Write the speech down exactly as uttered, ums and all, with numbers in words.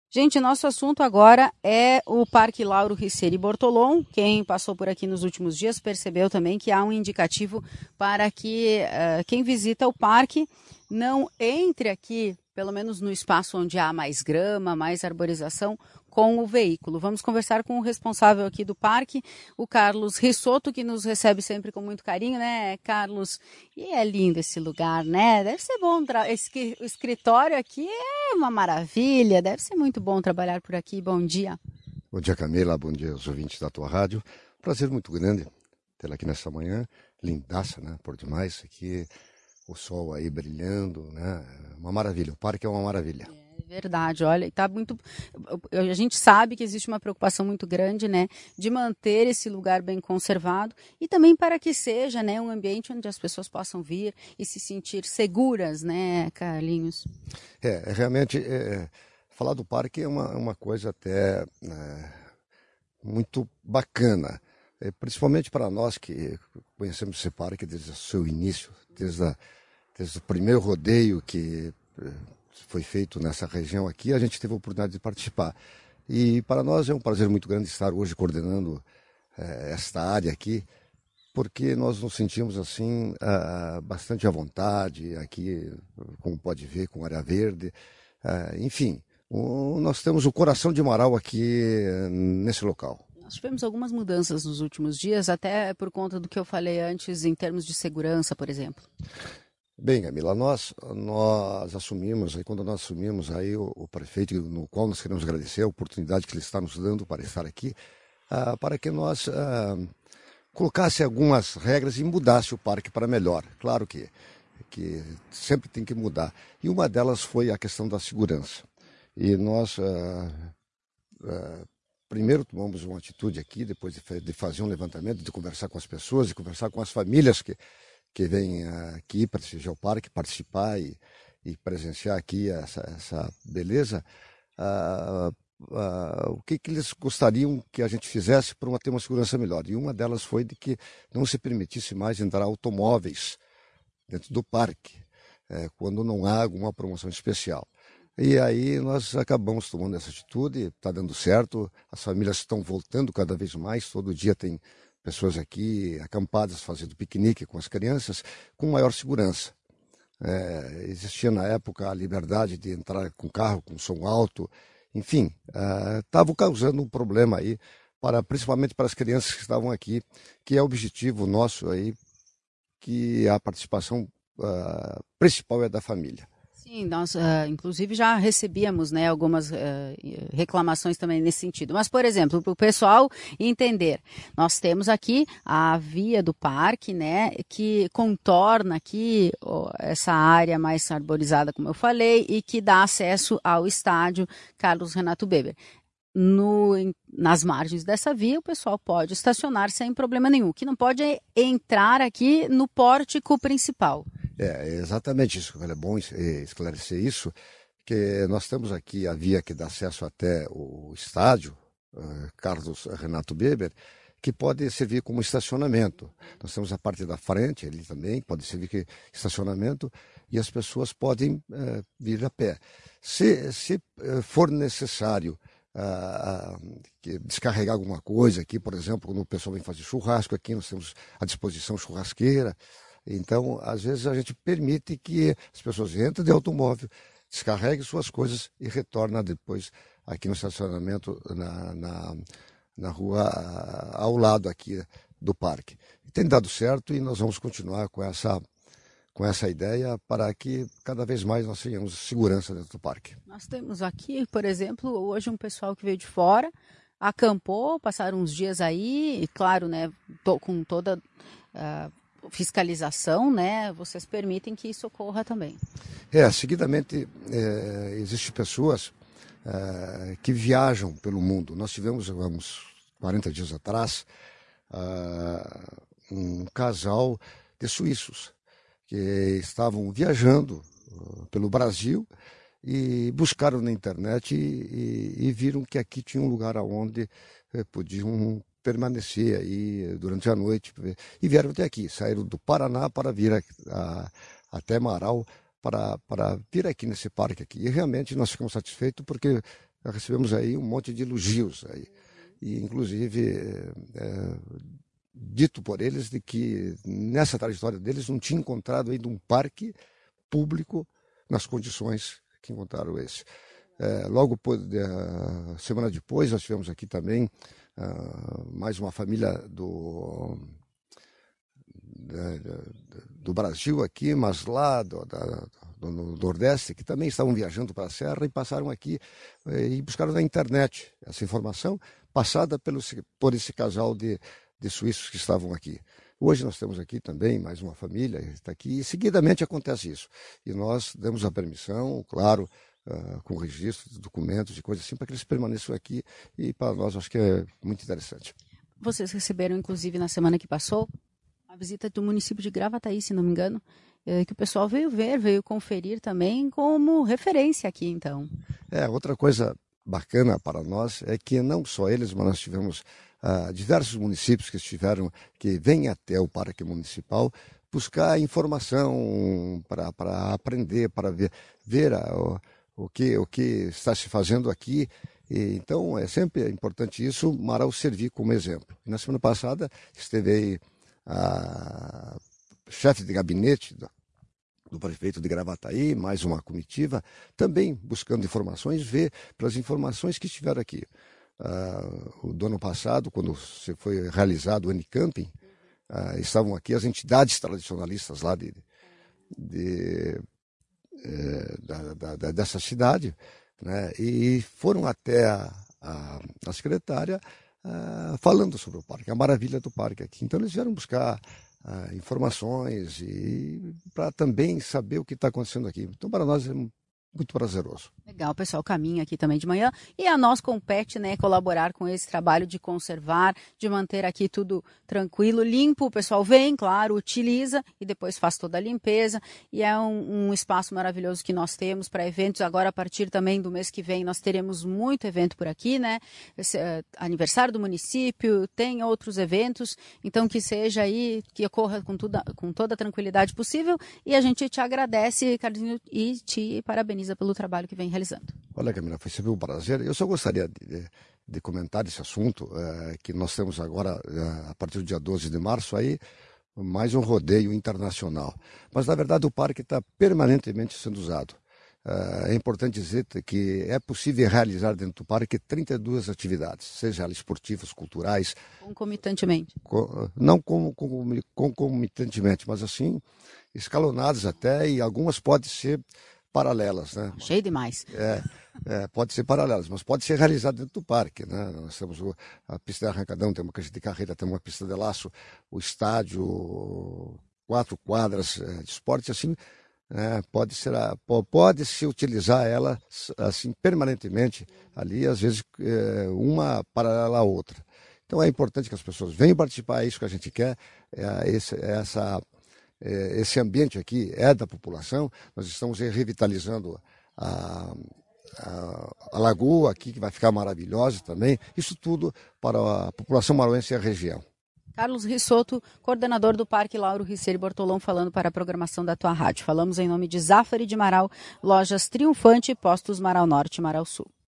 Gente, nosso assunto agora é o Parque Lauro Riccieri Bortolom. Quem passou por aqui nos últimos dias percebeu também que há um indicativo para que uh, quem visita o parque não entre aqui, pelo menos no espaço onde há mais grama, mais arborização, com o veículo. Vamos conversar com o responsável aqui do parque, o Carlos Risotto, que nos recebe sempre com muito carinho, né, Carlos? E é lindo esse lugar, né? Deve ser bom. Esse escritório aqui é uma maravilha, deve ser muito bom trabalhar por aqui. Bom dia. Bom dia, Camila. Bom dia aos ouvintes da tua rádio. Prazer muito grande tê-la aqui nessa manhã. Lindaça, né? Por demais. Aqui o sol aí brilhando, né? Uma maravilha. O parque é uma maravilha. É verdade, olha, tá muito. A gente sabe que existe uma preocupação muito grande, né, de manter esse lugar bem conservado e também para que seja, né, um ambiente onde as pessoas possam vir e se sentir seguras, né, Carlinhos? É, realmente, é, falar do parque é uma, uma coisa até é, muito bacana, é, principalmente para nós que conhecemos esse parque desde o seu início, desde, a, desde o primeiro rodeio que foi feito nessa região aqui, a gente teve a oportunidade de participar. E para nós é um prazer muito grande estar hoje coordenando eh, esta área aqui, porque nós nos sentimos assim uh, bastante à vontade aqui, como pode ver, com área verde. Uh, enfim, o, nós temos o coração de Marau aqui uh, nesse local. Nós tivemos algumas mudanças nos últimos dias, até por conta do que eu falei antes, em termos de segurança, por exemplo. Bem, Camila, nós, nós assumimos, aí quando nós assumimos aí o, o prefeito, no qual nós queremos agradecer a oportunidade que ele está nos dando para estar aqui, uh, para que nós uh, colocasse algumas regras e mudasse o parque para melhor. Claro que, que sempre tem que mudar. E uma delas foi a questão da segurança. E nós, uh, uh, primeiro tomamos uma atitude aqui, depois de, de fazer um levantamento, de conversar com as pessoas, de conversar com as famílias que que vem aqui para prestigiar o parque, participar e, e presenciar aqui essa, essa beleza, ah, ah, o que, que eles gostariam que a gente fizesse para ter uma segurança melhor. E uma delas foi de que não se permitisse mais entrar automóveis dentro do parque, é, quando não há alguma promoção especial. E aí nós acabamos tomando essa atitude, está dando certo, as famílias estão voltando cada vez mais, todo dia tem pessoas aqui acampadas fazendo piquenique com as crianças, com maior segurança. É, existia na época a liberdade de entrar com carro com som alto, enfim, estavam uh, causando um problema aí, para, principalmente para as crianças que estavam aqui, que é o objetivo nosso aí, que a participação uh, principal é da família. Sim, nós uh, inclusive já recebíamos, né, algumas uh, reclamações também nesse sentido. Mas, por exemplo, para o pessoal entender, nós temos aqui a via do parque, né, que contorna aqui oh, essa área mais arborizada, como eu falei, e que dá acesso ao estádio Carlos Renato Weber. No, nas margens dessa via, o pessoal pode estacionar sem problema nenhum. O que não pode é entrar aqui no pórtico principal. É exatamente isso, é bom esclarecer isso, que nós temos aqui a via que dá acesso até o estádio, uh, Carlos Renato Weber, que pode servir como estacionamento. Nós temos a parte da frente, ali também, pode servir como estacionamento, e as pessoas podem uh, vir a pé. Se, se uh, for necessário uh, uh, descarregar alguma coisa aqui, por exemplo, quando o pessoal vem fazer churrasco aqui, nós temos à disposição churrasqueira. Então, às vezes, a gente permite que as pessoas entrem de automóvel, descarreguem suas coisas e retornem depois aqui no estacionamento, na, na, na rua ao lado aqui do parque. Tem dado certo e nós vamos continuar com essa, com essa ideia para que cada vez mais nós tenhamos segurança dentro do parque. Nós temos aqui, por exemplo, hoje um pessoal que veio de fora, acampou, passaram uns dias aí, e claro, né, tô com toda... Uh, fiscalização, né? Vocês permitem que isso ocorra também. É, seguidamente é, existem pessoas é, que viajam pelo mundo. Nós tivemos, uns quarenta dias atrás, uh, um casal de suíços que estavam viajando uh, pelo Brasil e buscaram na internet e, e, e viram que aqui tinha um lugar onde eh, podiam permanecer aí durante a noite e vieram até aqui, saíram do Paraná para vir a, a, até Marau para, para vir aqui nesse parque aqui. E realmente nós ficamos satisfeitos porque recebemos aí um monte de elogios aí. E, inclusive, é, dito por eles de que nessa trajetória deles não tinha encontrado ainda um parque público nas condições que encontraram esse. É, logo, uh, semana depois, nós tivemos aqui também uh, mais uma família do, uh, do Brasil aqui, mas lá do, da, do, no Nordeste, que também estavam viajando para a Serra e passaram aqui uh, e buscaram na internet essa informação passada pelo, por esse casal de, de suíços que estavam aqui. Hoje nós temos aqui também mais uma família que está aqui e seguidamente acontece isso. E nós damos a permissão, claro, Uh, com registro de documentos e coisas assim, para que eles permaneçam aqui, e para nós acho que é muito interessante. Vocês receberam, inclusive, na semana que passou, a visita do município de Gravataí, se não me engano, é, que o pessoal veio ver, veio conferir também como referência aqui, então. É, outra coisa bacana para nós é que não só eles, mas nós tivemos uh, diversos municípios que estiveram, que vêm até o Parque Municipal buscar informação para aprender, para ver, ver a, o, o que, o que está se fazendo aqui. E, então, é sempre importante isso, Marau servir como exemplo. E na semana passada esteve aí a chefe de gabinete do, do prefeito de Gravataí, mais uma comitiva, também buscando informações, ver pelas informações que estiveram aqui. Uh, do ano passado, quando foi realizado o Unicamping, uh, estavam aqui as entidades tradicionalistas lá de... de É, da, da, dessa cidade, né? E foram até a, a, a secretária uh, falando sobre o parque, a maravilha do parque aqui. Então eles vieram buscar uh, informações e para também saber o que está acontecendo aqui. Então para nós é muito prazeroso. Legal, o pessoal caminha aqui também de manhã e a nós compete, né, colaborar com esse trabalho de conservar, de manter aqui tudo tranquilo, limpo. O pessoal vem, claro, utiliza e depois faz toda a limpeza, e é um, um espaço maravilhoso que nós temos para eventos. Agora, a partir também do mês que vem, nós teremos muito evento por aqui, né? Esse, uh, aniversário do município, tem outros eventos, então que seja aí, que ocorra com, tudo, com toda a tranquilidade possível, e a gente te agradece, Carlinho, e te parabeniza pelo trabalho que vem realizando. Olha, Camila, foi sempre um prazer. Eu só gostaria de, de comentar esse assunto, é, que nós temos agora, é, a partir do dia doze de março, aí, mais um rodeio internacional. Mas, na verdade, o parque está permanentemente sendo usado. É, é importante dizer que é possível realizar dentro do parque trinta e duas atividades, seja elas esportivas, culturais. Concomitantemente. Co, não com, com, concomitantemente, mas assim, escalonadas até, e algumas podem ser paralelas, né? Cheio demais. É, é, pode ser paralelas, mas pode ser realizado dentro do parque, né? Nós temos o, a pista de arrancadão, tem uma pista de carreira, tem uma pista de laço, o estádio, quatro quadras é, de esporte, assim, é, pode ser, pode se utilizar ela assim permanentemente ali, às vezes é, uma paralela à outra. Então é importante que as pessoas venham participar, é isso que a gente quer, é, esse, essa esse ambiente aqui é da população. Nós estamos revitalizando a, a, a lagoa aqui, que vai ficar maravilhosa também. Isso tudo para a população marauense e a região. Carlos Rissoto, coordenador do Parque Lauro Riccieri Bortolom, falando para a programação da tua rádio. Falamos em nome de Zafari de Marau, Lojas Triunfante e Postos Marau Norte e Marau Sul.